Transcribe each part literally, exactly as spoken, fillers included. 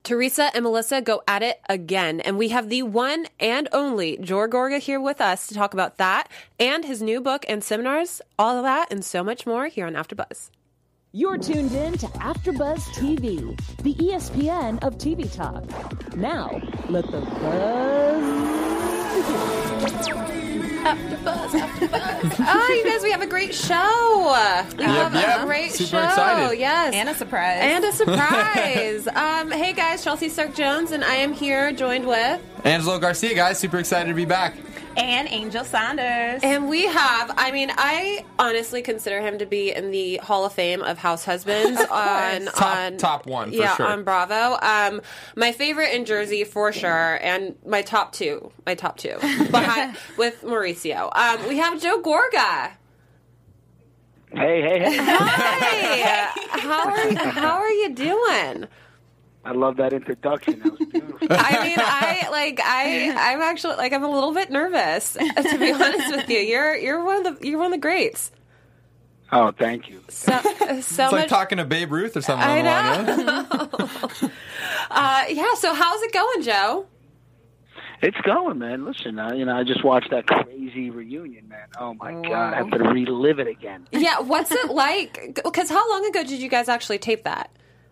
Teresa and Melissa go at it again, and we have the one and only Joe Gorga here with us to talk about that and his new book and seminars, all of that and so much more here on AfterBuzz. You're tuned in to AfterBuzz T V, the E S P N of T V talk. Now, let the buzz begin. AfterBuzz, AfterBuzz. Oh, you guys, we have a great show. We Yep, have yep. a great Super show. excited. Yes. And a surprise. And a surprise. um, hey, guys, Chelsea Stark-Jones, and I am here joined with... Angelo Garcia, guys. Super excited to be back. And Angel Saunders. And we have, I mean, I honestly consider him to be in the Hall of Fame of house husbands on Top- on top one, for yeah, sure. on Bravo. Um, my favorite in Jersey for sure, and my top two, my top two, behind with Mauricio. Um, we have Joe Gorga. Hey, hey, hey. Hi. How are you, how are you doing? I love that introduction. That was beautiful. I mean, I like I I'm actually like I'm a little bit nervous to be honest with you. You're you're one of the you're one of the greats. Oh, thank you. So so It's much. like talking to Babe Ruth or something. I along the line, yeah? know. uh, yeah. So how's it going, Joe? It's going, man. Listen, uh, you know, I just watched that crazy reunion, man. Oh my God, I have to relive it again. Yeah. What's it like? Because how long ago did you guys actually tape that?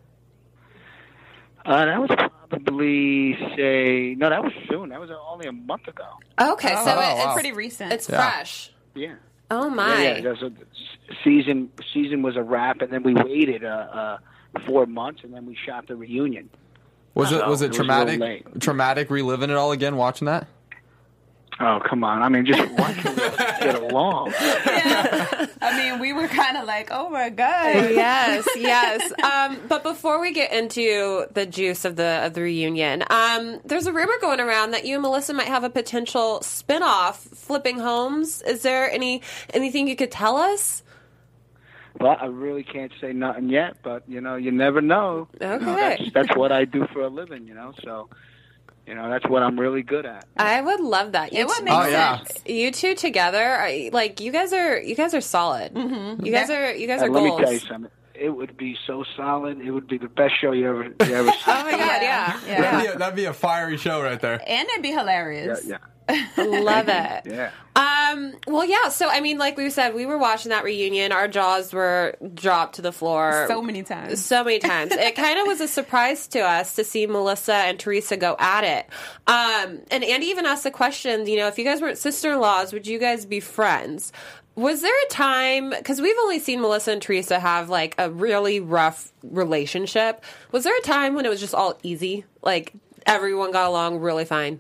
Uh, that was probably say no, that was soon. That was only a month ago. Okay, Oh, so Oh, it, it's wow. pretty recent. It's Yeah. fresh. Yeah. Oh my. Yeah, yeah. There's a season. Season was a wrap, and then we waited uh, uh, four months, and then we shot the reunion. Was it So, was it it was real traumatic? late. Traumatic reliving it all again, watching that. Oh, come on! I mean, just why can't we get along? Yeah. I mean, we were kind of like, oh my God. Yes, yes. Um, but before we get into the juice of the of the reunion, um, there's a rumor going around that you and Melissa might have a potential spinoff, Flipping Homes. Is there any anything you could tell us? Well, I really can't say nothing yet, but you know, you never know. You know, Okay. that's, that's what I do for a living, you know. So, you know, that's what I'm really good at. I would love that. It You would two- make Oh, yeah. sense. You two together, are, like you guys are, you guys are solid. Mm-hmm. You guys are, you guys are And let goals. me tell you something. It would be so solid. It would be the best show you ever, you ever see. Oh my god, yeah, Yeah. That'd, be a, that'd be a fiery show right there. And it'd be Yeah, hilarious. yeah, love it. yeah. Um, well, yeah. So, I mean, like we said, we were watching that reunion. Our jaws were dropped to the floor So many times. So many times. It kind of was a surprise to us to see Melissa and Teresa go at it. Um, and Andy even asked the question, you know, if you guys weren't sister-in-laws, would you guys be friends? Was there a time, because we've only seen Melissa and Teresa have like a really rough relationship. Was there a time when it was just all easy? Like everyone got along really fine?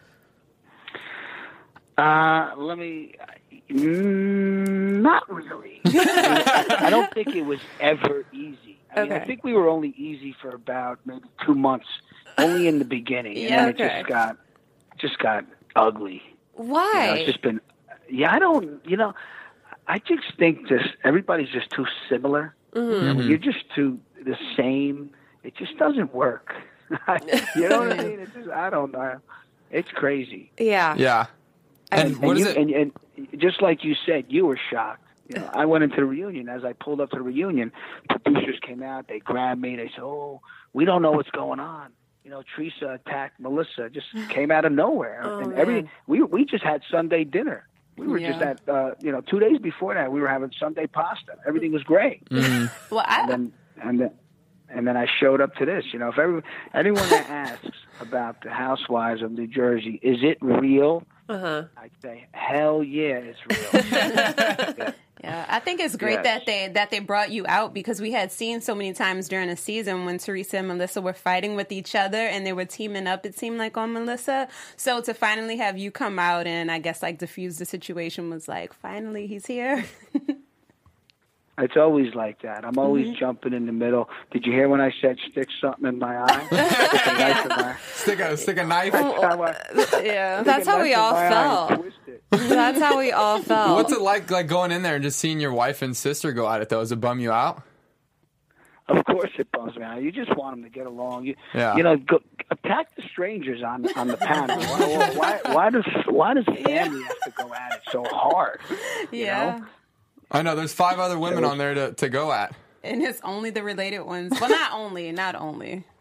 Uh, let me. Mm, not really. I don't think it was ever easy. I mean, I Okay. think we were only easy for about maybe two months, only in the beginning, and Yeah, then it okay. just got, just got ugly. Why? You know, it's just been. Yeah, I don't. You know, I just think this. Everybody's just too similar. You know, when you're just too the same. It just doesn't work. You know what I mean? It's just, I don't know. It's crazy. yeah. Yeah. And what and, is you, it? and, and just like you said, you were shocked. You know, I went into the reunion. As I pulled up to the reunion, producers came out. They grabbed me. They said, "Oh, we don't know what's going on." You know, Teresa attacked Melissa. Just came out of nowhere, Oh, and man. everything. We we just had Sunday dinner. We were just Yeah. at uh, you know two days before that. We were having Sunday pasta. Everything was great. Well, I, And then and then and then I showed up to this. You know, if every, anyone that asks about the Housewives of New Jersey, is it real? Uh-huh. I'd say, hell yeah, it's real. Yeah. yeah, I think it's great Yes. that they that they brought you out because we had seen so many times during the season when Teresa and Melissa were fighting with each other and they were teaming up. It seemed like on Melissa. So to finally have you come out and I guess like diffuse the situation was like finally he's here. It's always like that. I'm always jumping in the middle. Did you hear when I said stick something in my eye? Stick a knife in my Stick a stick a knife. That's how I- Yeah. stick That's a how knife we in all my eye and felt. twist it. That's how we all felt. What's it like, like going in there and just seeing your wife and sister go at it? Though, does it bum you out? Of course it bums me out. You just want them to get along. You, Yeah. you know, go, attack the strangers on on the panel. Why, why, why does why does family have to go at it so hard? You yeah. know? I know there's five other women on there to, to go at. And it's only the related ones. Well, not only, not only.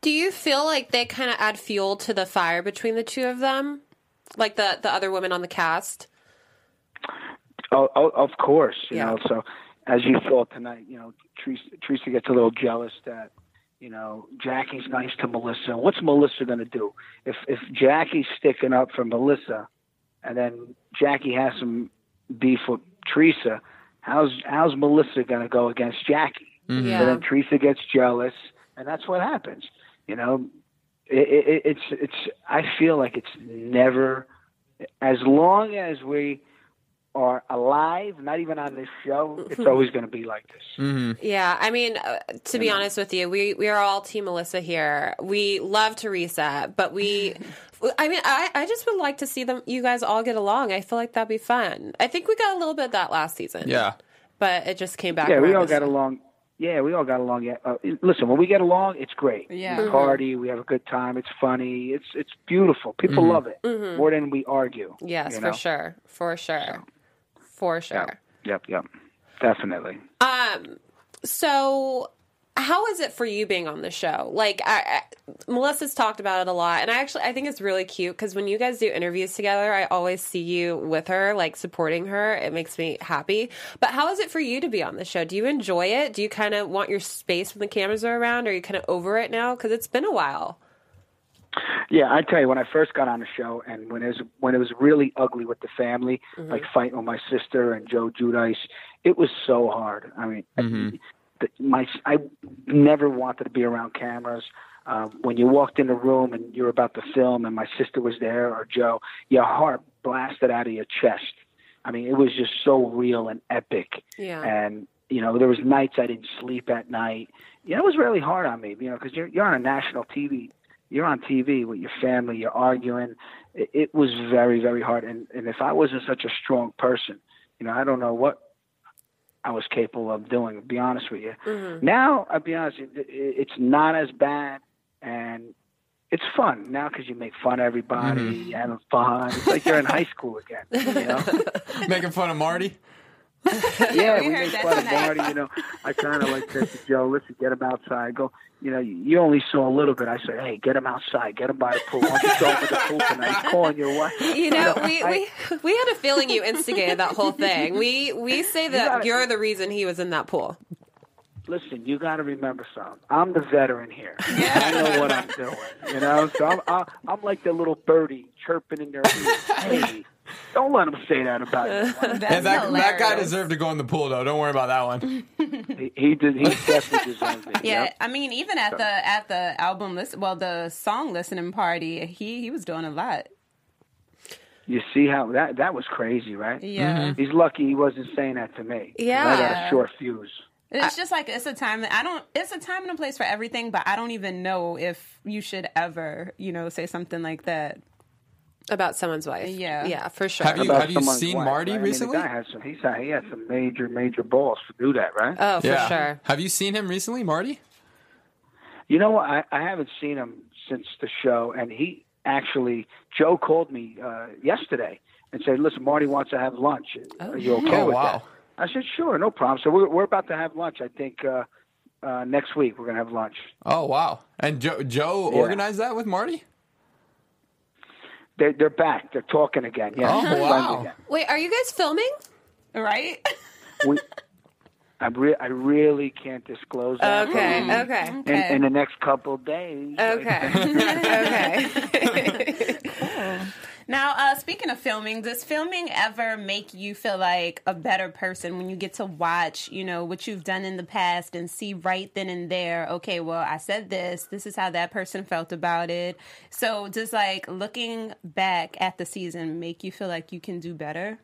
Do you feel like they kind of add fuel to the fire between the two of them? Like the, the other women on the cast? Oh, oh, of course, you Yeah. know. So as you saw tonight, you know, Teresa, Teresa gets a little jealous that, you know, Jackie's nice to Melissa. What's Melissa going to do? If if Jackie's sticking up for Melissa, and then Jackie has some beef with Teresa, how's how's Melissa going to go against Jackie? Mm-hmm. Yeah. So then Teresa gets jealous, and that's what happens. You know, it, it, it's it's. I feel like it's never, as long as we are alive, not even on this show, it's always going to be like this. Mm-hmm. Yeah, I mean, uh, to be honest with you, we, we are all Team Melissa here. We love Teresa, but we, I mean, I, I just would like to see them, you guys all get along. I feel like that'd be fun. I think we got a little bit of that last season. Yeah. But it just came back. Yeah, we around all this got time. along. Yeah, we all got along. Yeah, uh, listen, when we get along, it's great. Yeah. We party, we have a good time. It's funny. It's it's beautiful. People love it more than we argue. Yes, you for know? sure. For sure. For sure. Yep, yep, definitely. Um, so how is it for you being on the show? Like, I, I, Melissa's talked about it a lot, and I actually I think it's really cute because when you guys do interviews together, I always see you with her, like supporting her. It makes me happy. But how is it for you to be on the show? Do you enjoy it? Do you kind of want your space when the cameras are around? Or are you kind of over it now? Because it's been a while. Yeah, I tell you, when I first got on the show, and when it was when it was really ugly with the family, like fighting with my sister and Joe Giudice, it was so hard. I mean, Mhm. the, my I never wanted to be around cameras. Um, when you walked in the room and you were about to film, and my sister was there or Joe, your heart blasted out of your chest. I mean, it was just so real and epic. Yeah. And you know, there was nights I didn't sleep at night. You know, it was really hard on me. You know, because you're you're on a national T V. You're on T V with your family, you're arguing. It, it was very, very hard. And, and if I wasn't such a strong person, you know, I don't know what I was capable of doing, to be honest with you. Mm-hmm. Now, I'll be honest, it, it, it's not as bad, and it's fun now because you make fun of everybody, Mm-hmm. you're having fun. It's like you're in high school again, you know? Making fun of Marty. Yeah, we we, heard make that fun of tonight. Marty, you know. I kind of like said to Joe, listen, get him outside. Go, you know, you only saw a little bit. I said, hey, get him outside. Get him by the pool. Why don't you go over the pool tonight? He's calling your wife. You know, we, I- we we had a feeling you instigated that whole thing. We we say that gotta- you're the reason he was in that pool. Listen, you got to remember something. I'm the veteran here. I know what I'm doing, you know. So I'm, I'm, I'm like the little birdie chirping in their ears. Hey, don't let him say that about you. Yeah, That's that, that guy hilarious. deserved to go in the pool, though. Don't worry about that one. He, he did. He definitely deserved it. Yeah, Yep. I mean, even at the at the album list, well, the song listening party, he he was doing a lot. You see how that that was crazy, right? Yeah, He's lucky he wasn't saying that to me. Yeah. I got a short fuse. it's just like it's a time that I don't. It's a time and a place for everything, but I don't even know if you should ever, you know, say something like that. About someone's wife. Yeah. Yeah, for sure. Have you- About you someone's seen wife, Marty right? recently? I mean, the guy has some, he's had, he has some major, major balls to do that, right? Oh, for yeah. sure. Have you seen him recently, Marty? You know what? I, I haven't seen him since the show, and he actually, Joe called me uh, yesterday and said, listen, Marty wants to have lunch. Are you okay Oh, with wow. that? I said, sure, no problem. So we're, we're about to have lunch, I think, uh, uh, next week. We're going to have lunch. Oh, wow. And Joe, Joe Yeah. organized that with Marty? They're, they're back. They're talking again. Yeah, Oh, they're friends wow. again. Wait, are you guys filming? Right? We, I, re- I really can't disclose that. Okay, Mm. okay, In, Okay. in the next couple of days. okay, okay. Now, uh, speaking of filming, does filming ever make you feel like a better person when you get to watch, you know, what you've done in the past and see right then and there, okay, well, I said this, this is how that person felt about it. So does like looking back at the season make you feel like you can do better?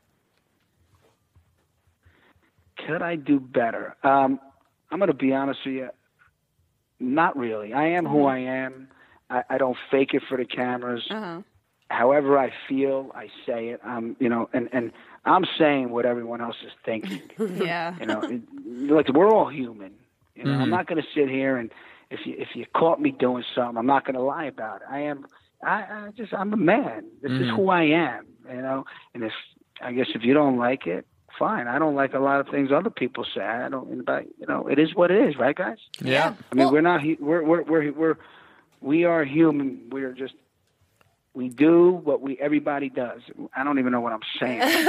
Could I do better? Um, I'm going to be honest with you. Not really. I am who I am. I, I don't fake it for the cameras. Uh-huh. However I feel, I say it. Um, you know, and, and I'm saying what everyone else is thinking. Yeah. You know, it, like we're all human. You know, I'm not going to sit here and if you if you caught me doing something, I'm not going to lie about it. I am. I, I just I'm a man. This is who I am. You know, and if I guess if you don't like it, fine. I don't like a lot of things other people say. I don't. But you know, it is what it is, right, guys? Yeah. I mean, we're not. he- We're we're we're we're we are human. We are just we do what we everybody does. I don't even know what I'm saying. That's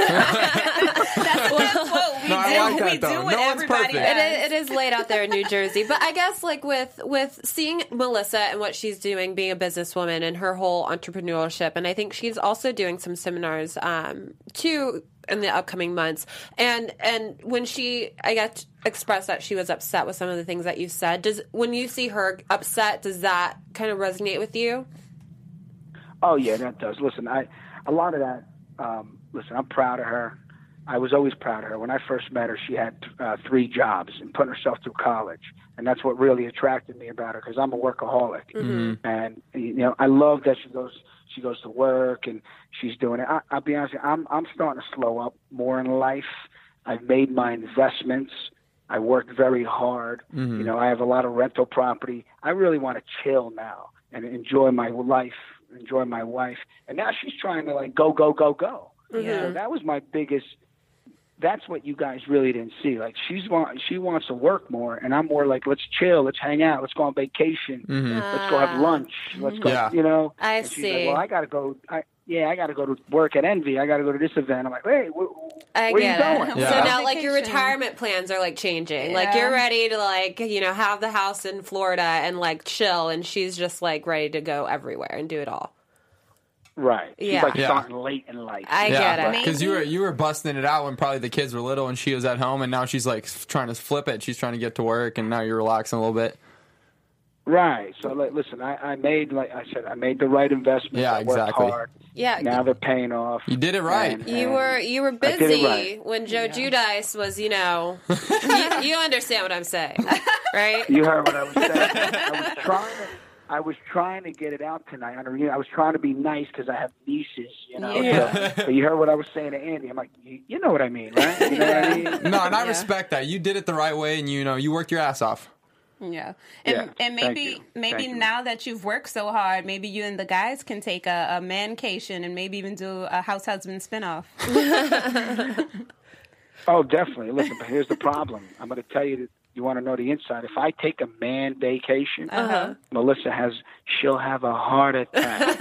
a good quote. We No, I do, like that, we though. do what No one's everybody perfect. It does. is, it is laid out there in New Jersey, but I guess like with with seeing Melissa and what she's doing, being a businesswoman and her whole entrepreneurship, and I think she's also doing some seminars um, too in the upcoming months. And and when she, I guess, expressed that she was upset with some of the things that you said, does when you see her upset, does that kind of resonate with you? Oh yeah, that does. Listen, I a lot of that. Um, listen, I'm proud of her. I was always proud of her. When I first met her, she had uh, three jobs and putting herself through college, and that's what really attracted me about her because I'm a workaholic, Mm-hmm. and you know I love that she goes she goes to work and she's doing it. I, I'll be honest, with you, I'm I'm starting to slow up more in life. I've made my investments. I worked very hard. Mm-hmm. You know, I have a lot of rental property. I really want to chill now and enjoy my life, enjoy my wife. And now she's trying to like go, go, go, go. Yeah. So that was my biggest. That's what you guys really didn't see. Like she's want, she wants to work more, and I'm more like, let's chill, let's hang out, let's go on vacation, let's go have lunch, let's go, Yeah. you know. I and she's see. Like, well, I got to go. I, yeah, I got to go to work at Envy. I got to go to this event. I'm like, hey, wh- I where get you it. going? Yeah. So now, like, your Vacation. retirement plans are like changing. Like, Yeah. you're ready to like, you know, have the house in Florida and like chill, and she's just like ready to go everywhere and do it all. Right. She's Yeah. like Yeah. starting late in life. I get it. because you were you were busting it out when probably the kids were little and she was at home, and now she's like trying to flip it. She's trying to get to work, and now you're relaxing a little bit. Right. So, like, listen, I, I made, like I said, I made the right investments. Yeah, I worked exactly. hard. Yeah. Now they're paying off. You did it right. And- You and were you were I did it busy right. when Joe Judice was, you know, you, you understand what I'm saying, right? You heard what I was saying. I was trying to. I was trying to get it out tonight. I mean, I was trying to be nice because I have nieces, you know. Yeah. So, so you heard what I was saying to Andy. I'm like, you, you know what I mean, right? You know what I mean? No, and I Yeah. respect that. You did it the right way, and you know you worked your ass off. Yeah, and Yeah, and thank maybe you. maybe Thank you. now that you've worked so hard, maybe you and the guys can take a, a mancation and maybe even do a house husband spinoff. Oh, definitely. Listen, but here's the problem. I'm going to tell you that you want to know the inside. If I take a man vacation, Uh-huh. Melissa has, she'll have a heart attack.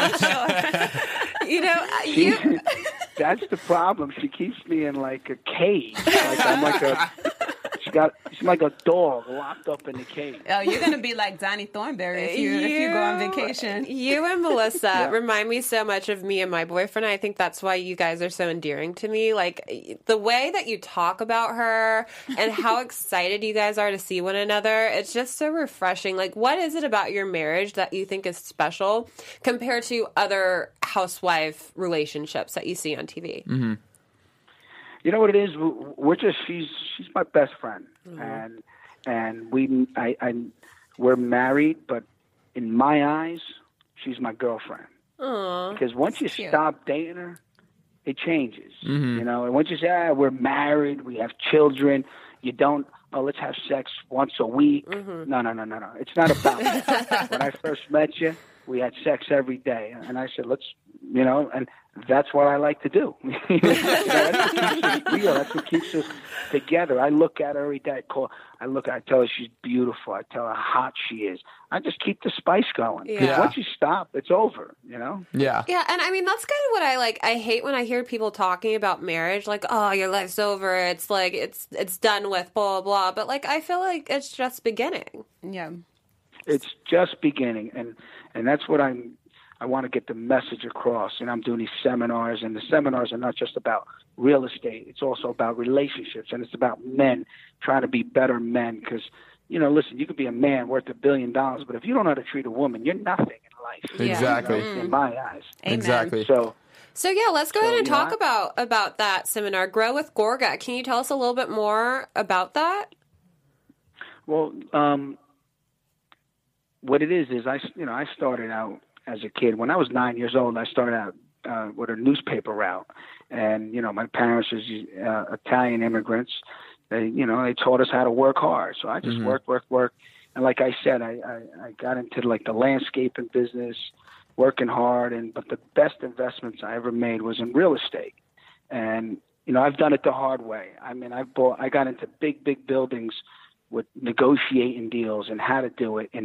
You know, She, you that's the problem. She keeps me in like a cage. Like I'm like a, she got, she's like a dog locked up in the cage. Oh, you're gonna be like Donnie Thornberry if you if you go on vacation. You and Melissa remind me so much of me and my boyfriend. I think that's why you guys are so endearing to me. Like the way that you talk about her and how excited you guys are to see one another. It's just so refreshing. Like, what is it about your marriage that you think is special compared to other housewife relationships that you see on T V? Mm-hmm. You know what it is? We're just she's she's my best friend, and and we I, I we're married, but in my eyes, she's my girlfriend. Aww. Because once you Cute. stop dating her, it changes. You know, and once you say, ah, we're married, we have children, you don't. Oh, let's have sex once a week. No, no, no, no, no. It's not about that. When I first met you, we had sex every day, and I said, let's, you know, and that's what I like to do. You know, that's what keeps us real. That's what keeps us together. I look at her every day. I call. I look. I tell her she's beautiful. I tell her how hot she is. I just keep the spice going. 'Cause Yeah. once you stop, it's over. You know. Yeah. Yeah, and I mean that's kind of what I like. I hate when I hear people talking about marriage, like, "Oh, your life's over. It's like it's it's done with." Blah blah blah. But like, I feel like it's just beginning. Yeah. It's just beginning, and and that's what I'm. I want to get the message across, and I'm doing these seminars, and the seminars are not just about real estate. It's also about relationships, and it's about men trying to be better men. Because, you know, listen, you could be a man worth a billion dollars, but if you don't know how to treat a woman, you're nothing in life. Yeah. Exactly. You know, in my eyes. Amen. Exactly. So. So yeah, let's go So, ahead and you know, talk I- about about that seminar, Grow with Gorga. Can you tell us a little bit more about that? Well, um, what it is is I, you know, I started out as a kid. When I was nine years old, I started out uh, with a newspaper route, and you know, my parents was uh, Italian immigrants. They, you know, they taught us how to work hard. So I just Mhm. worked, worked, worked, and like I said, I, I, I got into like the landscaping business, working hard, and but the best investments I ever made was in real estate, and you know, I've done it the hard way. I mean, I bought, I got into big, big buildings with negotiating deals and how to do it. And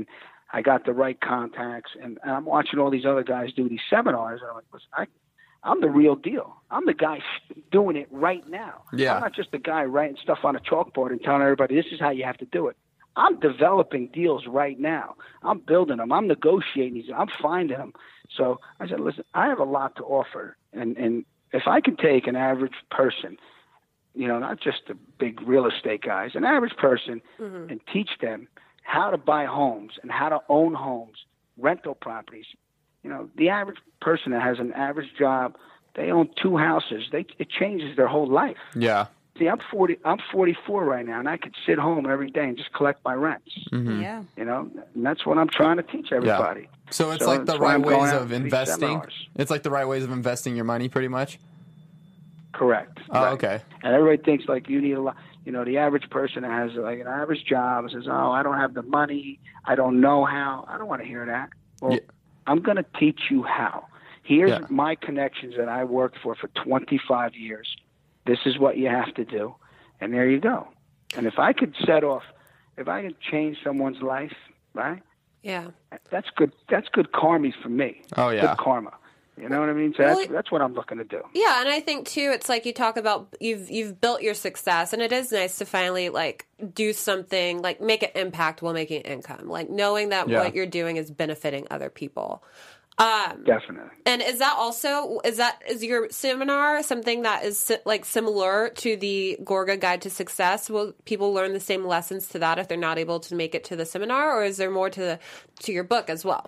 I got the right contacts, and, and I'm watching all these other guys do these seminars, and I'm like, listen, I, I'm the real deal. I'm the guy doing it right now. Yeah. I'm not just the guy writing stuff on a chalkboard and telling everybody this is how you have to do it. I'm developing deals right now. I'm building them. I'm negotiating these. I'm finding them. So I said, listen, I have a lot to offer, and and if I can take an average person, you know, not just the big real estate guys, an average person, mm-hmm. and teach them how to buy homes and how to own homes, rental properties. You know, the average person that has an average job, they own two houses. They it changes their whole life. Yeah. See, I'm forty. I'm forty-four right now, and I could sit home every day and just collect my rents. Mm-hmm. Yeah. You know, and that's what I'm trying to teach everybody. Yeah. So it's so like the that's why right I'm going ways out of to these investing. seminars. It's like the right ways of investing your money, pretty much. Correct. Oh, right. okay. And everybody thinks like you need a lot. You know, the average person that has like an average job says, "Oh, I don't have the money. I don't know how." I don't want to hear that. Well, Yeah. I'm going to teach you how. Here's Yeah. my connections that I worked for for twenty-five years. This is what you have to do. And there you go. And if I could set off, if I could change someone's life, right? Yeah. That's good. That's good karma for me. Oh, yeah. Good karma. You know what I mean? So Well, that's that's what I'm looking to do. Yeah, and I think too, it's like you talk about you've you've built your success, and it is nice to finally like do something like make an impact while making income, like knowing that Yeah. what you're doing is benefiting other people. Um, Definitely. And is that also is that is your seminar something that is si- like similar to the Gorga Guide to Success? Will people learn the same lessons to that if they're not able to make it to the seminar, or is there more to the to your book as well?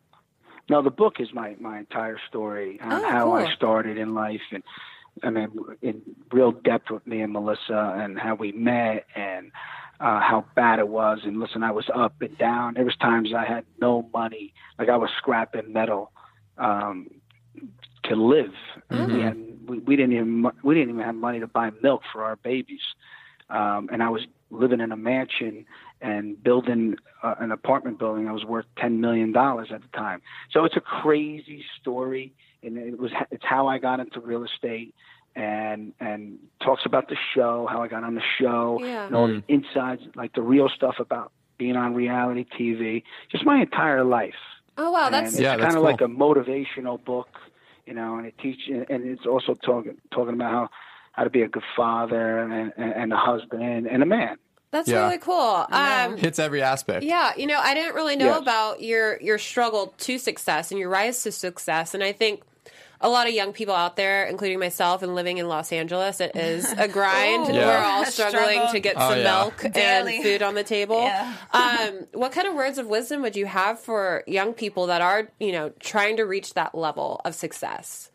No, the book is my, my entire story on Oh, how cool. I started in life, and I mean, in real depth with me and Melissa, and how we met, and uh, how bad it was. And listen, I was up and down. There was times I had no money, like I was scrapping metal um, to live. Mm-hmm. We, had, we, we didn't even we didn't even have money to buy milk for our babies, um, and I was living in a mansion and building uh, an apartment building that was worth ten million dollars at the time. So it's a crazy story, and it was it's how I got into real estate, and and talks about the show, how I got on the show, Yeah. and all the insides, like the real stuff about being on reality T V, just my entire life. Oh wow, And that's it's Yeah, kind that's of cool. like a motivational book, you know, and it teaches, and it's also talking talking about how how to be a good father and, and, and a husband and a man. that's Yeah. really cool. Um, Hits every aspect. Yeah, you know, I didn't really know Yes. about your your struggle to success and your rise to success, and I think a lot of young people out there, including myself, and living in Los Angeles, it is a grind. Ooh. Yeah. We're all A struggling struggle. to get Oh, some yeah. milk Daily. and food on the table. Yeah. um, what kind of words of wisdom would you have for young people that are, you know, trying to reach that level of success?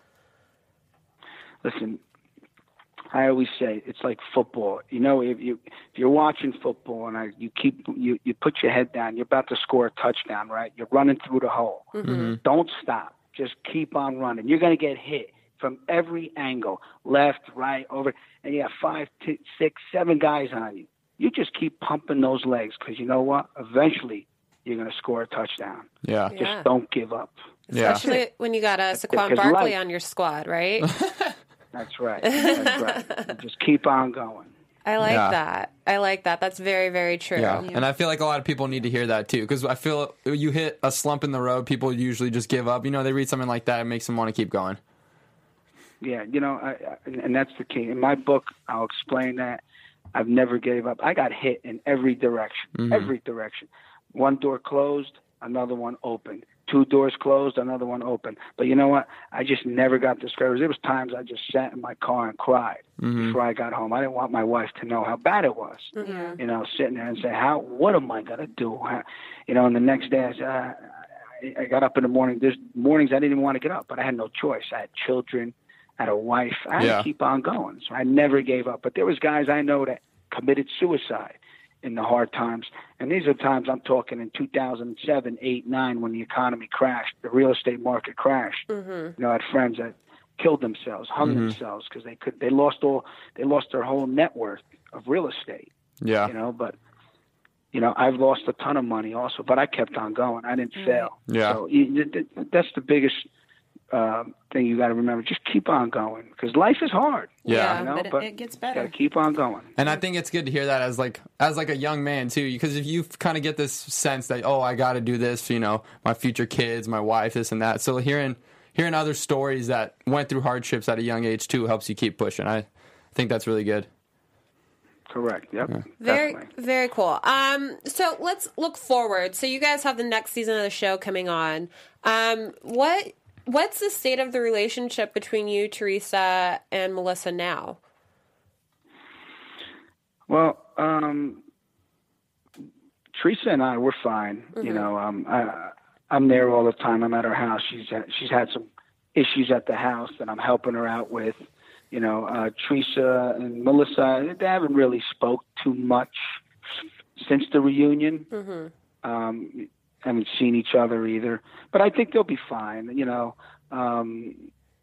Listen, I always say it's like football. You know, if you if you're watching football and I, you keep you you put your head down, you're about to score a touchdown, right? You're running through the hole. Mm-hmm. Don't stop. Just keep on running. You're going to get hit from every angle, left, right, over, and you have five, t- six, seven guys on you. You just keep pumping those legs because you know what? Eventually, you're going to score a touchdown. Yeah. Yeah. Just don't give up. Yeah. Especially when you got a Saquon Because Barkley life- on your squad, right? That's right. That's right. You just keep on going. I like Yeah. that. I like that. That's very, very true. Yeah, and I feel like a lot of people need to hear that too, because I feel you hit a slump in the road, people usually just give up. You know, they read something like that, it makes them want to keep going. Yeah, you know, I, I, and that's the key. In my book, I'll explain that. I've never gave up. I got hit in every direction, Mm-hmm. every direction. One door closed, another one opened. Two doors closed, another one opened. But you know what? I just never got discouraged. There was times I just sat in my car and cried Mm-hmm. before I got home. I didn't want my wife to know how bad it was. Mm-hmm. You know, sitting there and say, "How? What am I gonna do?" How, you know, and the next day I said, uh, I, I got up in the morning. There's mornings I didn't even want to get up, but I had no choice. I had children, I had a wife. I had Yeah. to keep on going. So I never gave up. But there was guys I know that committed suicide in the hard times. And these are times I'm talking in two thousand seven, eight, nine, when the economy crashed, the real estate market crashed. Mm-hmm. You know, I had friends that killed themselves, hung themselves because they could, they lost all, they lost their whole net worth of real estate, Yeah, you know, but you know, I've lost a ton of money also, but I kept on going. I didn't fail. Yeah. So you, th- th- that's the biggest um, thing you got to remember: just keep on going, because life is hard. Yeah. you know, but it- it gets better. Got to keep on going. And I think it's good to hear that as like as like a young man too, because if you kind of get this sense that, oh, I got to do this, you know, my future kids, my wife, this and that. So hearing hearing other stories that went through hardships at a young age too helps you keep pushing. I think that's really good. Correct. Yep. Very, Definitely. very cool. Um, so let's look forward. So you guys have the next season of the show coming on. Um, what what's the state of the relationship between you, Teresa, and Melissa now? Well, um, Teresa and I, we're fine. Mm-hmm. You know, um, I, I'm there all the time. I'm at her house. She's had, she's had some issues at the house that I'm helping her out with. You know, uh, Teresa and Melissa, they haven't really spoke too much since the reunion. Mm-hmm. Um, haven't seen each other either, but I think they'll be fine. You know, um,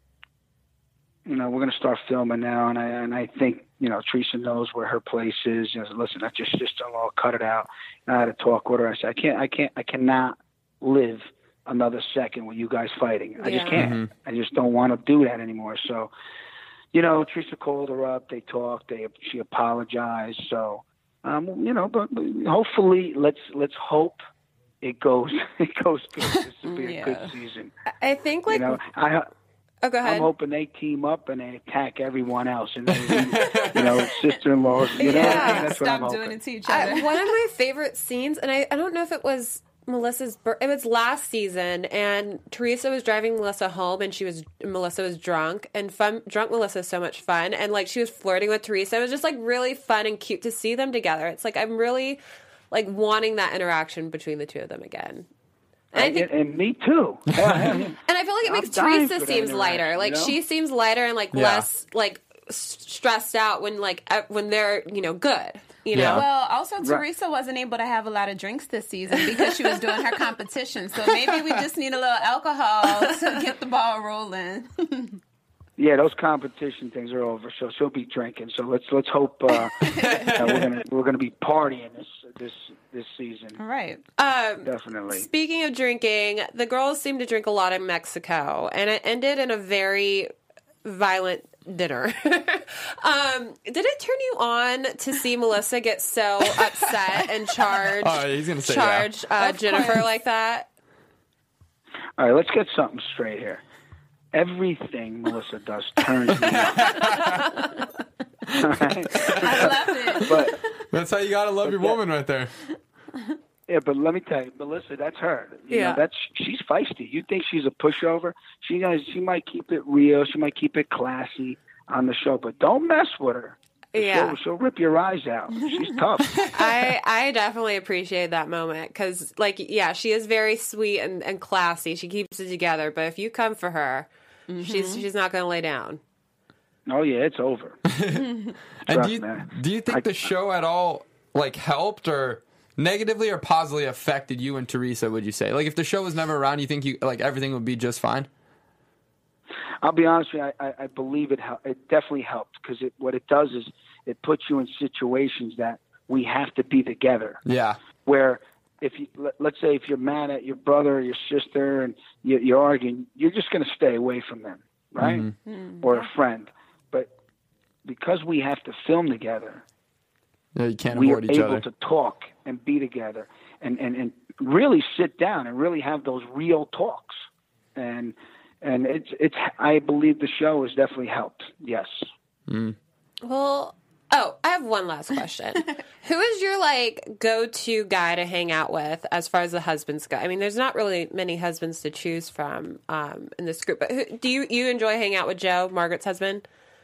you know, we're going to start filming now, and I and I think you know Teresa knows where her place is. You know, listen, that's your sister-in-law. Cut it out. And I had to talk with her. I said, I can't, I can't, I cannot live another second with you guys fighting. I just Yeah. can't. Mm-hmm. I just don't want to do that anymore. So. You know, Teresa called her up. They talked. They she apologized. So, um, you know, but, but hopefully, let's let's hope it goes it goes good. This will be Yeah. a good season. I think like You know, I oh, go ahead. I'm hoping they team up and they attack everyone else, and they, you know, sister-in-laws. You know, Yeah. that's what I'm Stop hoping. doing it to each I, other. one of my favorite scenes, and I, I don't know if it was Melissa's bir- it was last season, and Teresa was driving Melissa home, and she was Melissa was drunk, and fun drunk Melissa is so much fun, and like she was flirting with Teresa. It was just like really fun and cute to see them together. It's like I'm really like wanting that interaction between the two of them again. And I And, think, and me too. Yeah, yeah, yeah. and I feel like it I'm makes dying Teresa for that seems lighter. interaction, Like you know? she seems lighter and like Yeah. less like s- stressed out when like uh, when they're you know good. You know. Yeah. Well, also Teresa wasn't able to have a lot of drinks this season because she was doing her competition. So maybe we just need a little alcohol to get the ball rolling. Yeah, those competition things are over, so she'll be drinking. So let's let's hope uh, that we're gonna we're gonna be partying this this this season. All right. Um, Definitely. Speaking of drinking, the girls seem to drink a lot in Mexico, and it ended in a very violent dinner. um, did it turn you on to see Melissa get so upset and charge Oh, he's gonna say charge uh, Of Jennifer course. like that? All right, let's get something straight here. Everything Melissa does turns me on. All right? I love it. But That's how you gotta love your woman right there. yeah, but let me tell you, Melissa, that's her. You Yeah. know, that's she's feisty. You think she's a pushover? She guys, she might keep it real. She might keep it classy on the show, but don't mess with her. Yeah. She'll, she'll rip your eyes out. She's tough. I I definitely appreciate that moment because, like, yeah, she is very sweet and, and classy. She keeps it together, but if you come for her, she's she's not going to lay down. Oh yeah, it's over. And Trust do you, me. do you think I- the show at all like helped or negatively or positively affected you and Teresa? Would you say, like, if the show was never around, you think you like everything would be just fine? I'll be honest with you. I, I, I believe it. hel- It definitely helped because it, what it does is it puts you in situations that we have to be together. Yeah. Where if you let, let's say if you're mad at your brother or your sister and you, you're arguing, you're just going to stay away from them, right? Mm-hmm. Or a friend. But because we have to film together, Yeah, you can't we are avoid each able other. to talk and be together and, and, and really sit down and really have those real talks. And and it's it's I believe the show has definitely helped. Yes. Well, oh, I have one last question. Who is your like go-to guy to hang out with as far as the husbands go? I mean, there's not really many husbands to choose from um, in this group, but who, do you you enjoy hanging out with Joe, Margaret's husband?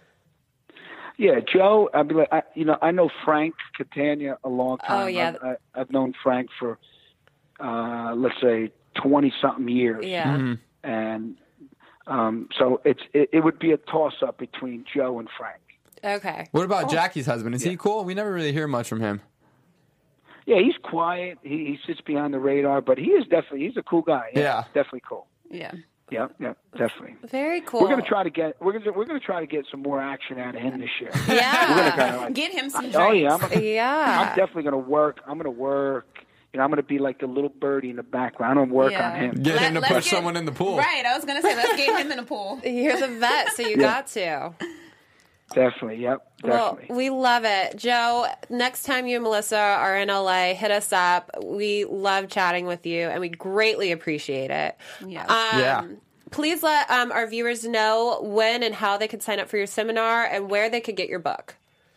Yeah, Joe. I'd be like, I, you know, I know Frank Catania a long time. Oh, yeah. I've, I, I've known Frank for uh, let's say twenty something years. Yeah. And um, so it's it, it would be a toss up between Joe and Frank. Okay. What Oh. about Jackie's husband? Is he cool? We never really hear much from him. Yeah, he's quiet. He, he sits behind the radar, but he is definitely he's a cool guy. Yeah. definitely cool. Yeah. Yeah, yeah, definitely. Very cool. We're gonna try to get we're gonna we're gonna try to get some more action out of him this year. Yeah. We're gonna kinda like, Get him some drinks. oh yeah, I'm, Yeah. I'm definitely gonna work. I'm gonna work. you know, I'm going to be like the little birdie in the background and work Yeah. on him. Get Let- him to let's push get- someone in the pool. Right. I was gonna say let's get him in the pool. You're the vet, so you Yeah. got to. Definitely, yep, definitely. Well, we love it. Joe, next time you and Melissa are in L A, hit us up. We love chatting with you, and we greatly appreciate it. Yeah. Um, Yeah. Please let um, our viewers know when and how they can sign up for your seminar and where they could get your book.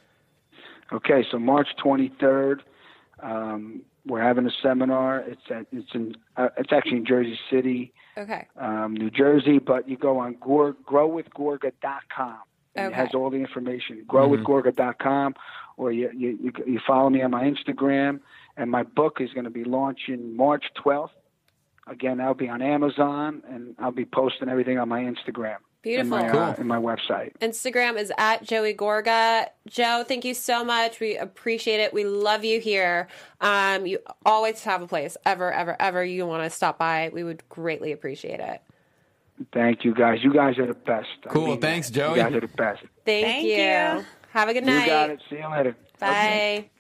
Okay, so March twenty-third, um, we're having a seminar. It's at, it's in uh, it's actually in Jersey City, Okay. um, New Jersey, but you go on Gor- grow with gorga dot com. It Okay. has all the information. grow with gorga dot com, or you, you you you follow me on my Instagram. And my book is going to be launching March twelfth. Again, that'll be on Amazon, and I'll be posting everything on my Instagram. Beautiful. In my, Cool. uh, in my website. Instagram is at Joey Gorga. Joe, thank you so much. We appreciate it. We love you here. Um, you always have a place, ever, ever, ever you want to stop by. We would greatly appreciate it. Thank you, guys. You guys are the best. I Cool. mean Thanks, that. Joey. You guys are the best. Thank, Thank you. you. Have a good night. You got it. See you later. Bye.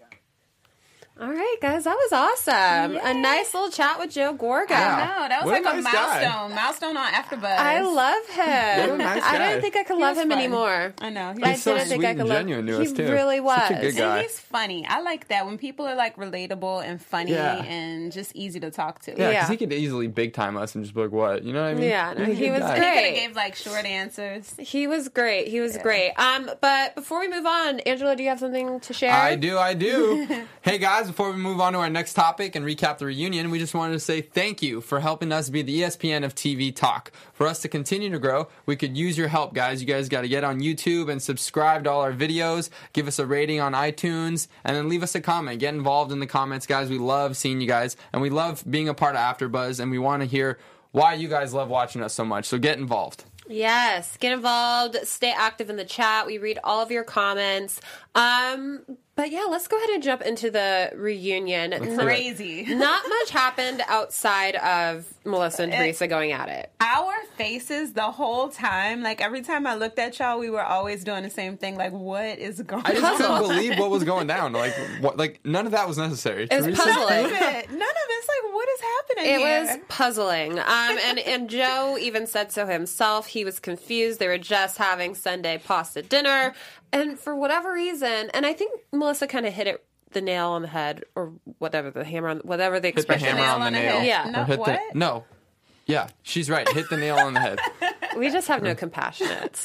All right, guys, that was awesome. A nice little chat with Joe Gorga. Yeah. No, that was What a like a nice guy. milestone. Milestone on AfterBuzz. I love him. What a nice I guy. didn't think I could He love was him fun. anymore. I know. He I He's so didn't think sweet I could and love genuine to He us, too. really was. Such a good guy. And he's funny. I like that when people are like relatable and funny Yeah. and just easy to talk to. Yeah, because Yeah. he could easily big time us and just be like, what? You know what I mean? Yeah, no, He's a he good was guy. He could great. have gave like short answers. He was great. He was great. Um, but before we move on, Angela, do you have something to share? I do, I do. Hey guys, before we move on to our next topic and recap the reunion, we just wanted to say thank you for helping us be the E S P N of T V talk. For us to continue to grow, we could use your help, guys. You guys got to get on YouTube and subscribe to all our videos, give us a rating on iTunes, and then leave us a comment. Get involved in the comments, guys. We love seeing you guys, and we love being a part of AfterBuzz, and we want to hear why you guys love watching us so much. So get involved. Yes, get involved, stay active in the chat. We read all of your comments. Um, but yeah, let's go ahead and jump into the reunion. Crazy. Not much happened outside of Melissa and Teresa going at it. Our faces the whole time, like every time I looked at y'all, we were always doing the same thing. Like, what is going I just on? couldn't believe what was going down. Like, what, like none of that was necessary. It was Teresa- puzzling. None of it. None of it's like, what is happening It here? was puzzling. Um, and, and Joe even said so himself. He was confused. They were just having Sunday pasta dinner. And for whatever reason, and I think Melissa kind of hit it the nail on the head, or whatever the hammer on, whatever the Hit the expression hammer is. on the on the nail. head. Yeah. Or No, hit the- what? no. Yeah, she's right. Hit the nail on the head. We just have no compassionates.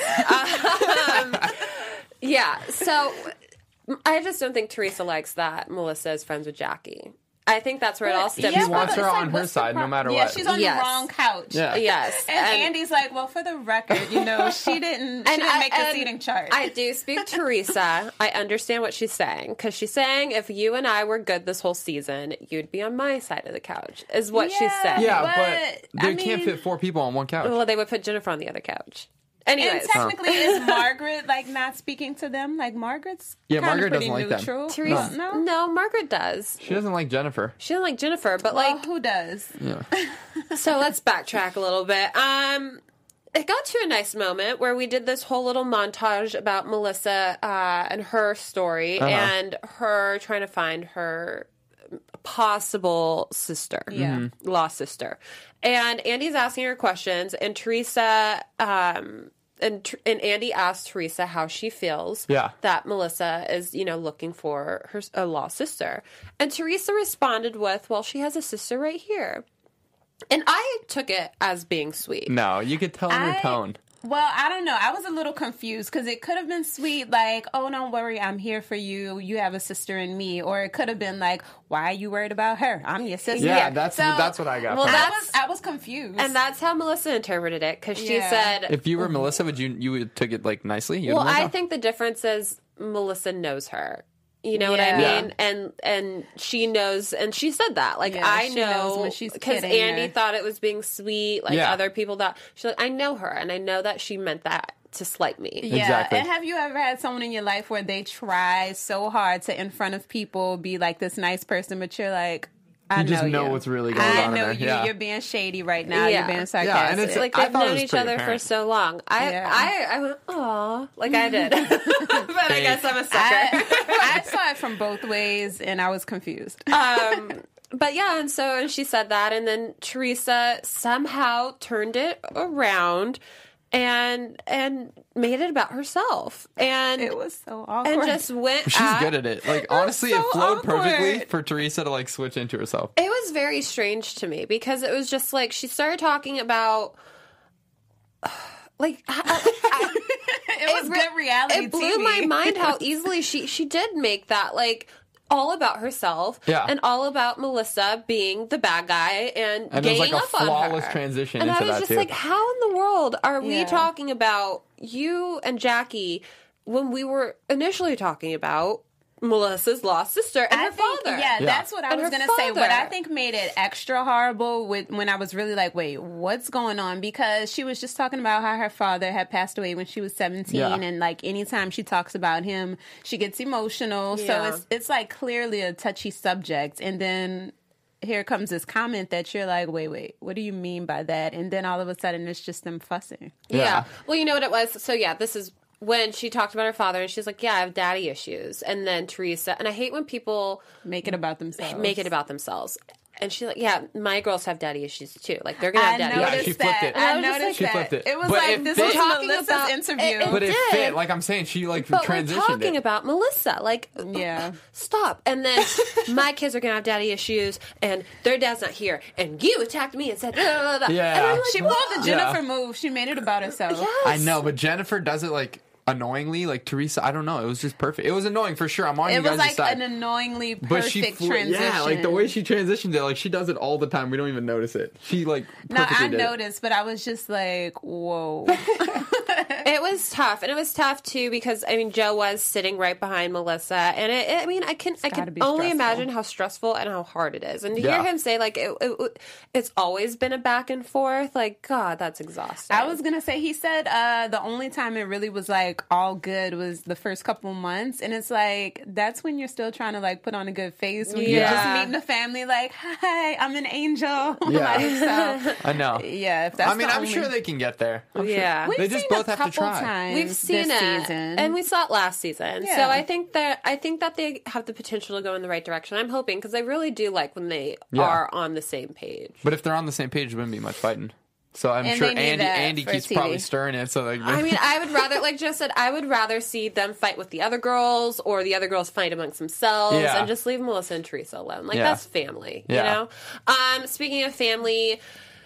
Um, yeah, so I just don't think Teresa likes that Melissa is friends with Jackie. I think that's where it all stems She from. wants her it's on her what's the side no pro- matter yeah, what. she's on Yes. the wrong couch. Yeah. Yes. And, Andy's like, well, for the record, you know, she didn't, she didn't I- make the and seating chart. I do speak Teresa. I understand what she's saying, because she's saying if you and I were good this whole season, you'd be on my side of the couch, is what she Yeah. said. Yeah, But, but I they can't mean- fit four people on one couch. Well, they would put Jennifer on the other couch. and Anyways, technically, is Margaret like not speaking to them? Like Margaret's Yeah, kind Margaret of pretty doesn't like them. neutral. Teresa, no, no, Margaret does. She doesn't like Jennifer. She doesn't like Jennifer, but Well, like, who does? Yeah. so let's backtrack a little bit. Um, it got to a nice moment where we did this whole little montage about Melissa uh, and her story Uh-huh. and her trying to find her possible sister, Yeah. Mm-hmm. lost sister. And Andy's asking her questions, and Teresa, um, and and Andy asked Teresa how she feels Yeah. that Melissa is, you know, looking for her a lost sister. And Teresa responded with, "Well, she has a sister right here." And I took it as being sweet. No, you could tell in her I- tone. Well, I don't know. I was a little confused because it could have been sweet, like, oh, don't worry, I'm here for you. You have a sister in me. Or it could have been like, why are you worried about her? I'm your sister. Yeah, that's that's what I got. well, from it. I that's- was, I was confused. And that's how Melissa interpreted it, because she Yeah. said, If you were Melissa, would you you would took it like nicely? You well, would've been I like, think the difference is Melissa knows her. You know what I Yeah. mean? And and she knows, and she said that. Like, Yeah, I she knows know, when she's because kidding Andy her. thought it was being sweet, like Yeah. other people thought. She's like, I know her, and I know that she meant that to slight me. Yeah, Exactly. and have you ever had someone in your life where they try so hard to, in front of people, be like this nice person, but you're like, I You just know, know you. what's really going I on in know there. you. Yeah. You're being shady right now. Yeah. You're being Yeah, sarcastic. and it's- Like I they've thought it known was each pretty other for apparent. so long. I Yeah. I I went, aw, like I did, but I guess I'm a sucker. I, I saw it from both ways, and I was confused. um, but yeah, and so and she said that, and then Teresa somehow turned it around and and made it about herself, and It was so awkward. and just went. She's at, good at it. Like honestly, so it flowed awkward. perfectly for Teresa to like switch into herself. It was very strange to me because it was just like she started talking about. Like I, I, it was re- good reality It blew T V. my mind how easily she she did make that like all about herself, Yeah. and all about Melissa being the bad guy and, And it was ganging like a up on flawless her. transition and into I was that just too. like, how in the world are we Yeah. talking about you and Jackie when we were initially talking about Melissa's lost sister and I her think, father? Yeah, Yeah. that's what I And was her gonna say. What I father. think made it extra horrible with when I was really like, wait, what's going on? Because she was just talking about how her father had passed away when she was seventeen, Yeah. and like anytime she talks about him, she gets emotional. Yeah. So it's it's like clearly a touchy subject, and then. Here comes this comment that you're like, wait, wait, what do you mean by that? And then all of a sudden, it's just them fussing. Yeah. Yeah. Well, you know what it was? So, yeah, this is when she talked about her father, and she's like, yeah, I have daddy issues. And then Teresa, and I hate when people Make it about themselves. make it about themselves. And she's like, yeah, my girls have daddy issues too. Like, they're going to I have daddy noticed Yeah, issues. she flipped that. it. I I was just noticed like- She that. flipped it. It was But like it this fit- was Talking Melissa's about- interview. it- it But it did. fit. Like I'm saying, she like But we're transitioned talking it. about Melissa. Like, Yeah. stop. And then my kids are going to have daddy issues, and their dad's not here. And you attacked me and said, blah, blah, blah. Yeah. And I'm like, She pulled the "What?" Jennifer Yeah. move. She made it about herself. Yes. I know, but Jennifer does it like annoyingly. Like Teresa, I don't know. It was just perfect. It was annoying for sure. I'm on you It was guys' like side. an annoyingly But perfect she flew, transition. yeah, like the way she transitioned it, like she does it all the time. We don't even notice it. She like No, perfectly I did it. noticed, but I was just like, whoa. It was tough, and it was tough too because I mean Joe was sitting right behind Melissa, and it, it- I mean I can I gotta can be only stressful. imagine how stressful and how hard it is, and to Yeah. hear him say like it, it, it's always been a back and forth, like God, that's exhausting. I was gonna say he said uh, the only time it really was like all good was the first couple months, and it's like that's when you're still trying to like put on a good face when you're Yeah. just meeting the family, like, hi, I'm an angel. Yeah. Like, so, I know. yeah, if that's I mean, the I'm only- sure they can get there. I'm sure. Yeah. We've They just seen both a have to couple try. times We've seen this it, season. and we saw it last season. Yeah. So I think that I think that they have the potential to go in the right direction. I'm hoping because I really do like when they Yeah. are on the same page. But if they're on the same page, there wouldn't be much fighting. So I'm And sure they need Andy that Andy for keeps T V. probably stirring it. So like, I mean, I would rather, like Joe said, I would rather see them fight with the other girls or the other girls fight amongst themselves Yeah. and just leave Melissa and Teresa alone. Like, Yeah. that's family, you Yeah. know? Um, speaking of family,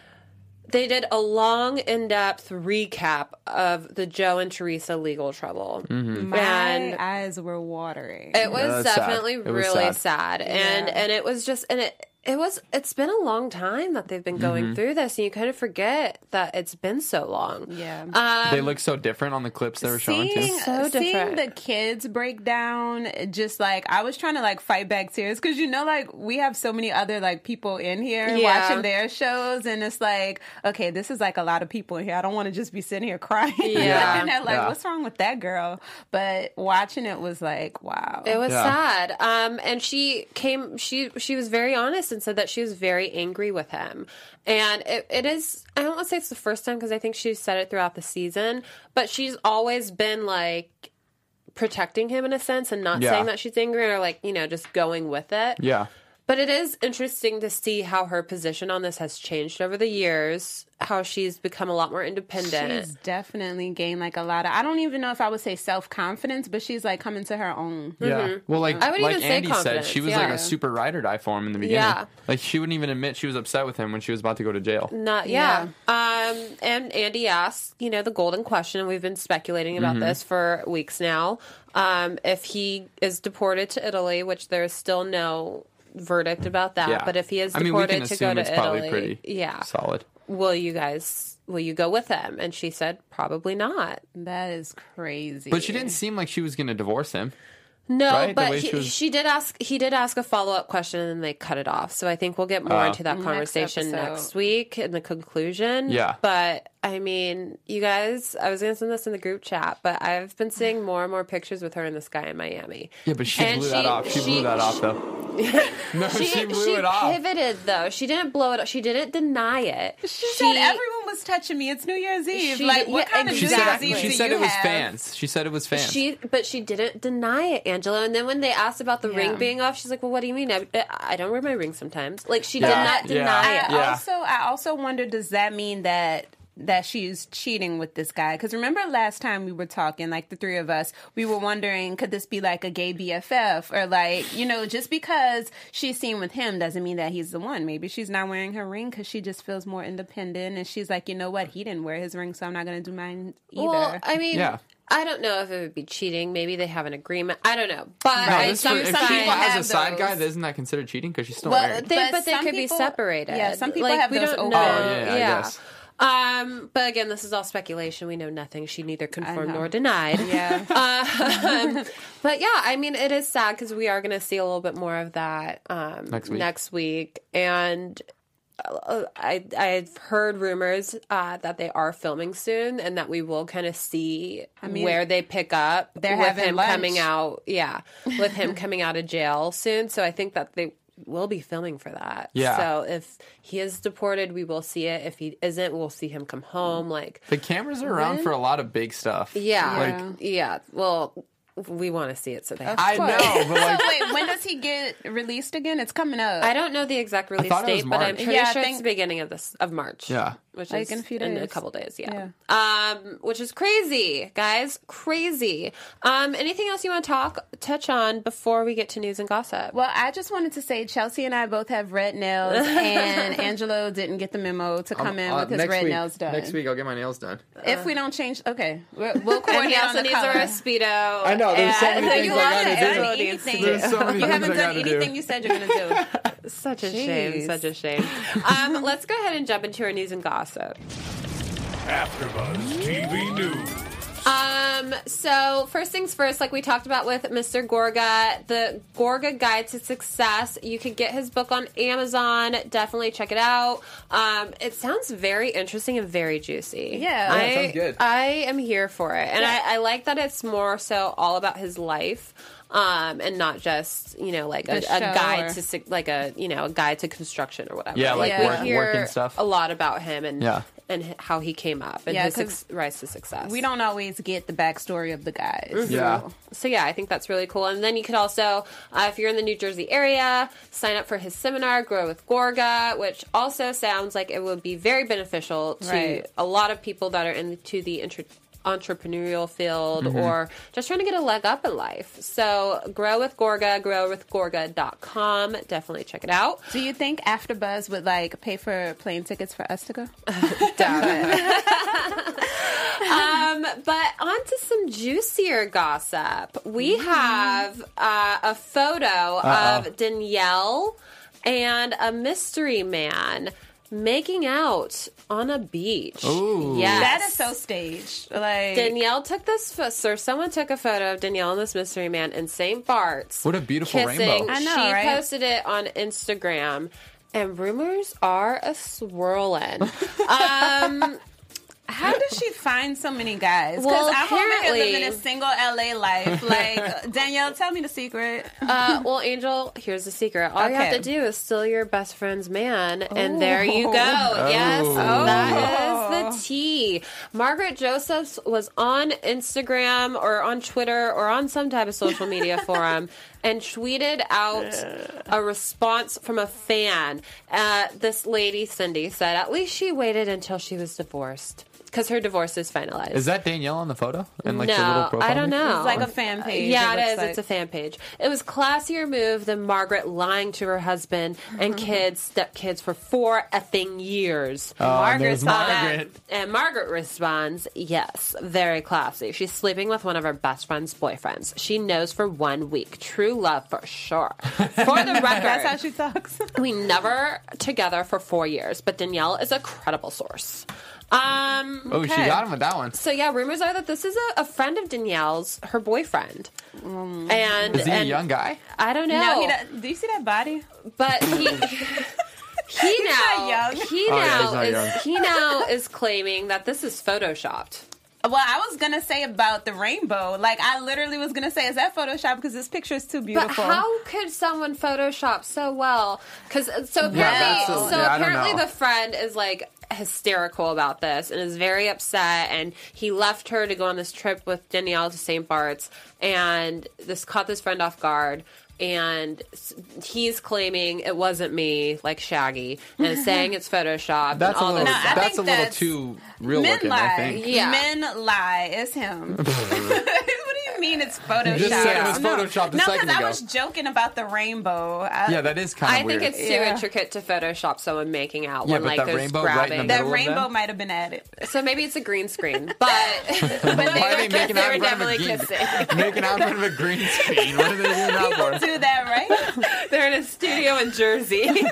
they did a long, in-depth recap of the Joe and Teresa legal trouble. Mm-hmm. my And eyes were watering. it was that's sad. definitely It was really sad. sad, and Yeah. and it was just and it it was it's been a long time that they've been going Mm-hmm. through this, and you kind of forget that it's been so long. Yeah. um, they look so different on the clips they were showing Seeing, too. So seeing different. the kids break down, just like I was trying to like fight back tears because you know, like we have so many other like people in here Yeah. watching their shows, and it's like, okay, this is like a lot of people in here. I don't want to just be sitting here crying. Yeah. and they're like, Yeah. what's wrong with that girl? But watching it was like, wow. It was Yeah. sad. Um, and she came. She she was very honest and said that she was very angry with him. And it, it is. I don't want to say it's the first time because I think she said it throughout the season. But she's always been like protecting him in a sense and not Yeah. saying that she's angry or like you know just going with it. Yeah. But it is interesting to see how her position on this has changed over the years, how she's become a lot more independent. She's definitely gained like a lot of, I don't even know if I would say self-confidence, but she's like coming to her own. Yeah. Well, like Mm-hmm. I would like even say Andy said, confidence, she was like yeah. a super ride or die for him in the beginning. Yeah. Like she wouldn't even admit she was upset with him when she was about to go to jail. Not yeah. Um, and Andy asked, you know, the golden question. We've been speculating about Mm-hmm. this for weeks now. Um, if he is deported to Italy, which there is still no verdict about that, Yeah. but if he is I mean, we deported can to assume go to it's probably Italy, pretty yeah, solid. will you guys will you go with him? And she said probably not. That is crazy. But she didn't seem like she was going to divorce him. No, Right? The but way he, she was- she did ask. He did ask a follow up question, and then they cut it off. So I think we'll get more Oh. into that Next conversation episode. next week in the conclusion. Yeah. But I mean, you guys, I was going to send this in the group chat, but I've been seeing more and more pictures with her in the sky in Miami. Yeah, but she And blew that she- off. She, she- blew that off, though. no, she, She, blew she it off. pivoted though. She didn't blow it up. She didn't deny it. She, said everyone was touching me. It's New Year's Eve. She- like, what yeah, kind of She New said Year's Eve she do said you it was have? fans. She said it was fans. She, but she didn't deny it, Angela. And then when they asked about the Yeah. ring being off, she's like, "Well, what do you mean? I, I don't wear my ring sometimes." Like she Yeah. did not Yeah. deny I it. Yeah. also, I also wonder, does that mean that that she's cheating with this guy? Because remember last time we were talking, like the three of us, we were wondering, could this be like a gay B F F? Or like, you know, just because she's seen with him doesn't mean that he's the one. Maybe she's not wearing her ring because she just feels more independent. And she's like, you know what? He didn't wear his ring, so I'm not going to do mine either. Well, I mean, Yeah. I don't know if it would be cheating. Maybe they have an agreement. I don't know. But No, I this some, for, if some she people has have a side those. guy, isn't that considered cheating? Because she's still well, married. they, But but they some could people- be separated. yeah, some people like, have we those don't open- know. Oh, yeah, I guess. Um, but again, this is all speculation. We know nothing. She neither confirmed know. nor denied. Yeah. Um, but yeah, I mean, it is sad because we are going to see a little bit more of that um, Next week. Next week. And uh, I, I've heard rumors uh, that they are filming soon and that we will kind of see mean, where they pick up they're with having him lunch. coming out. Yeah, with him coming out of jail soon. So I think that they will be filming for that. Yeah. So if he is deported, we will see it. If he isn't, we'll see him come home. Like, The cameras are around When? for a lot of big stuff. yeah, Like, yeah. Well, we want to see it, so they. Have I to. know, but like, So wait, when does he get released again? It's coming up. I don't know the exact release thought it was date, but I'm March. pretty Yeah, I sure think- it's the beginning of this of March. Yeah. which Like is in a few in a days. couple days. Yeah. Um, which is crazy, guys, crazy. Um, anything else you want to talk touch on before we get to news and gossip? Well, I just wanted to say Chelsea and I both have red nails, and Angelo didn't get the memo to come in uh, with his next red week, nails done. Next week, I'll get my nails done. If we don't change, okay, we'll, we'll And coordinate he on also the needs color. a Speedo. I know, there's so and- many things you I haven't gotta done do. anything. There's so many you things haven't I done gotta do. anything you said you're going to do. Such a shame. Jeez. Such a shame. Um, let's go ahead and jump into our news and gossip. AfterBuzz T V News. Um, so first things first, like we talked about with Mister Gorga, the Gorga Guide to Success, you could get his book on Amazon. Definitely check it out. Um, it sounds very interesting and very juicy. Yeah. I, Yeah, it sounds good. I am here for it. And I, I like that it's more so all about his life. Um, and not just, you know, like a, a The show guide or- to, se- like a, you know, a guide to construction or whatever. Yeah, like we work- hear work and stuff. a lot about him and, Yeah. and h- how he came up and Yeah, his 'cause suc- rise to success. We don't always get the backstory of the guys. Yeah. So yeah, I think that's really cool. And then you could also, uh, if you're in the New Jersey area, sign up for his seminar, Grow with Gorga, which also sounds like it would be very beneficial to Right. a lot of people that are into the intro- entrepreneurial field or just trying to get a leg up in life. So Grow with Gorga, grow with gorga dot com. Definitely check it out. Do you think AfterBuzz would like pay for plane tickets for us to go? Doubt it. um, but on to some juicier gossip. We have uh, a photo Uh-oh. of Danielle and a mystery man making out on a beach. Ooh. Yes. That is so staged. Like Danielle took this, pho- or someone took a photo of Danielle and this mystery man in Saint Bart's. What a beautiful kissing. rainbow. I know, She right? posted it on Instagram, and rumors are a swirling. um, how does she find so many guys? Because Well, I'm over here apparently- living a single L A life. Like Danielle, tell me the secret. uh, well, Angel, here's the secret. All you have Okay. to do is steal your best friend's man, and there you go. Yes, Oh. that is the tea. Margaret Josephs was on Instagram or on Twitter or on some type of social media forum and tweeted out a response from a fan. Uh, this lady, Cindy, said at least she waited until she was divorced because her divorce is finalized. Is that Danielle on the photo? And like no, the little profile I don't picture? know. It's like a fan page. Yeah, it it looks is. like. It's a fan page. It was classier move than Margaret lying to her husband and kids, stepkids, for four effing years. Oh, and Margaret there's saw that. Margaret. And Margaret responds, yes, very classy. She's sleeping with one of her best friend's boyfriends. She knows for one week. True love for sure. For the record, That's how she talks. we never together for four years, but Danielle is a credible source. Um, Oh, she Okay. got him with that one. so yeah, rumors are that this is a, a friend of Danielle's, her boyfriend, and Is he and a young guy? I don't know, No, he does, do you see that body? but he he now not young. he Oh, yeah, now he's not is young. he now is claiming that this is photoshopped. Well, I was gonna say about the rainbow. Like I literally was gonna say, is that Photoshop? Because this picture is too beautiful. But how could someone Photoshop so well? Because so apparently, that's a- so yeah, I don't apparently know. the friend is like hysterical about this and is very upset, and he left her to go on this trip with Danielle to Saint Bart's, and this caught this friend off guard. And he's claiming it wasn't me, like Shaggy, and saying it's Photoshop. That's and all a little. this No, I stuff. that's a think little that's- too real Men looking. lie. I think. Yeah. Men lie. It's him. What do you mean it's Photoshop? just said it was no, Photoshopped a no, second I ago. was joking about the rainbow. I, Yeah, that is kind I of weird. think it's too Yeah. intricate to Photoshop someone making out Yeah, when but like that there's rainbow right in grabbing. the the middle of rainbow them? might have been added. So maybe it's a green screen, but but they Why are they were, making they out were in front of a definitely green, kissing. making out in front of a green screen? What are they doing that for? Do that, right? They're in a studio in Jersey. um,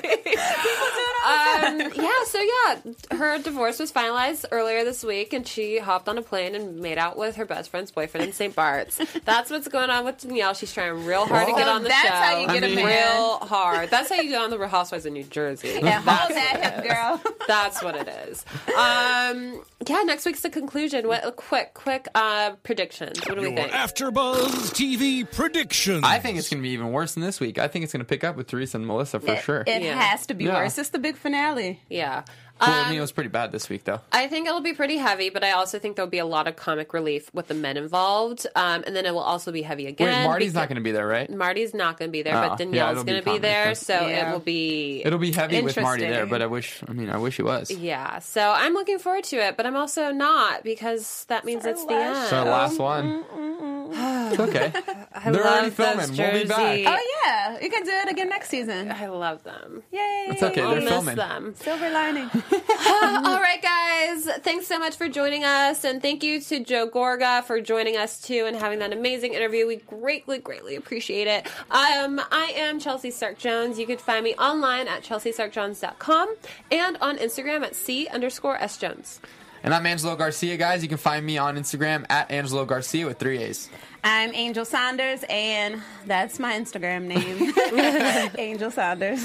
yeah, so yeah, her divorce was finalized earlier this week, and she hopped on a plane and made out with her best friend's boyfriend in Saint Bart's. That's what's going on with Danielle. She's trying real hard to get So on the that's show. how you get I a mean- man. Real hard. That's how you get on the Real Housewives of New Jersey. Yeah, That's hold that hip, girl. That's what it is. Um, yeah, next week's the conclusion. What quick, quick uh, predictions. What do we Your think? AfterBuzz T V predictions. I think it's going to be even worse than this week. I think it's going to pick up with Teresa and Melissa for It, sure. it Yeah. has to be Yeah. worse. It's the big finale. Yeah. well, Um, I mean, it was pretty bad this week, though. I think it'll be pretty heavy, but I also think there'll be a lot of comic relief with the men involved. Um, and then it will also be heavy again. Wait, Marty's not because- going to be there, right? Marty's not going to be there, Oh, yeah, but Danielle's it'll be going to be comic, there, then. so Yeah. it will be. It'll be heavy with Marty there, Interesting. but I wish. I mean, I wish he was. Yeah, so I'm looking forward to it, but I'm also not because that means it's the end. So the last one. It's okay. I They're love already those filming. We'll be back. Jersey- Oh yeah, you can do it again next season. I love them. Yay! It's okay. I'll They're miss filming. them. Silver lining. All right, guys. Thanks so much for joining us. And thank you to Joe Gorga for joining us, too, and having that amazing interview. We greatly, greatly appreciate it. Um, I am Chelsea Stark-Jones. You can find me online at chelsea stark jones dot com and on Instagram at C underscore S Jones. And I'm Angelo Garcia, guys. You can find me on Instagram at Angelo Garcia with three A's. I'm Angel Saunders, and that's my Instagram name. Angel Saunders.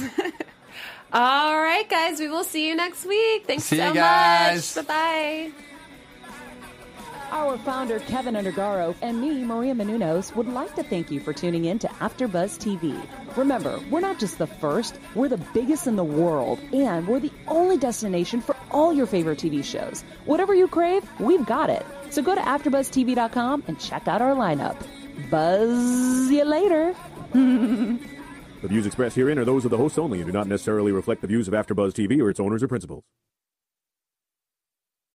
All right, guys. We will see you next week. Thanks See so you guys. much. Bye-bye. Our founder, Kevin Undergaro, and me, Maria Menounos, would like to thank you for tuning in to AfterBuzz T V. Remember, we're not just the first, we're the biggest in the world, and we're the only destination for all your favorite T V shows. Whatever you crave, we've got it. So go to after buzz T V dot com and check out our lineup. Buzz you later. The views expressed herein are those of the hosts only and do not necessarily reflect the views of AfterBuzz T V or its owners or principals.